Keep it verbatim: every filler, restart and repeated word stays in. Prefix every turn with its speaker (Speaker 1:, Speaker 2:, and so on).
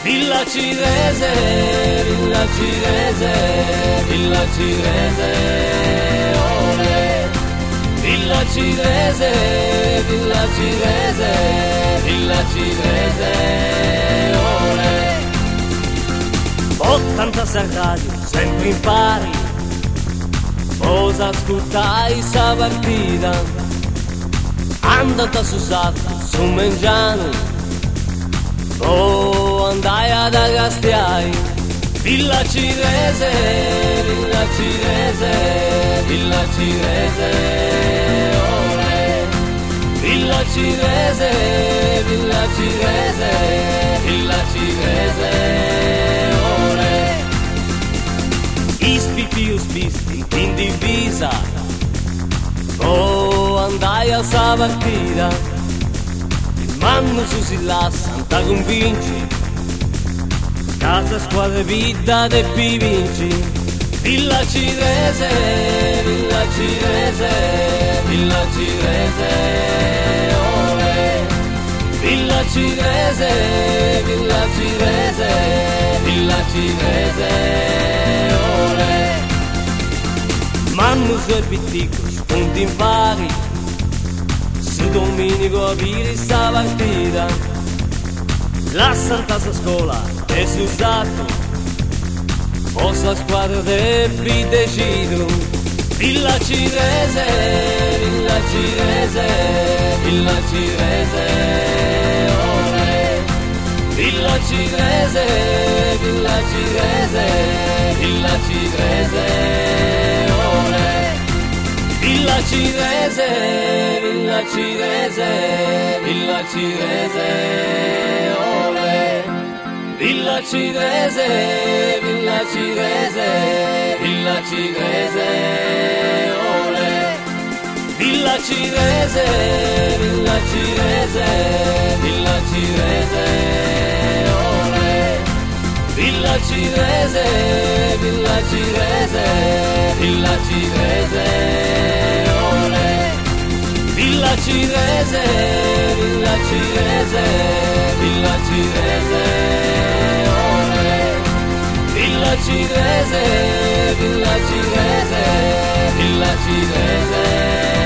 Speaker 1: Villa Cirese, Villa Cirese, Villa Cirese, ole. Villa Cirese, Villa Cirese, Villa Cirese, ole. ottantasei radio, sempre in pari, cosa ascoltai sa partita, andata su Satto, su Mengiano, oh andai ad Agastiai. Villa Cirese, Villa Cirese, Villa Cirese, ole. Villa Cirese, Villa Cirese, Villa Cirese, ole. Ispipi spisti in divisa, oh andai a sa partita, il manno su si la Santa convinci, casa squadra vita de pi vinci. Villa Cirese, Villa Cirese, Villa Cirese, ole. Villa Cirese, Villa Cirese, Villa Cirese, ole. Manno sorbitico, spunti in pari, su Domenico Piri sta partita, la Santa Scuola e su Satto, posa squadra de pi decido. Villa Cirese, Villa Cirese, Villa Cirese, ole. Villa Cirese, Villa Cirese, Villa Cirese, ole. Villa Cirese, Villa Cirese, Villa Cirese, ole. Villa Cirese, Villa Cirese, Villa Cirese, ole. Villa Cirese, Villa Cirese, Villa Cirese, ole. Villa Cirese, Villa Cirese, Villa Cirese, ole. Villa Cirese, Villa Cirese, Villa Cirese, ole. Villa Cirese, Villa Cirese, Villa Cirese.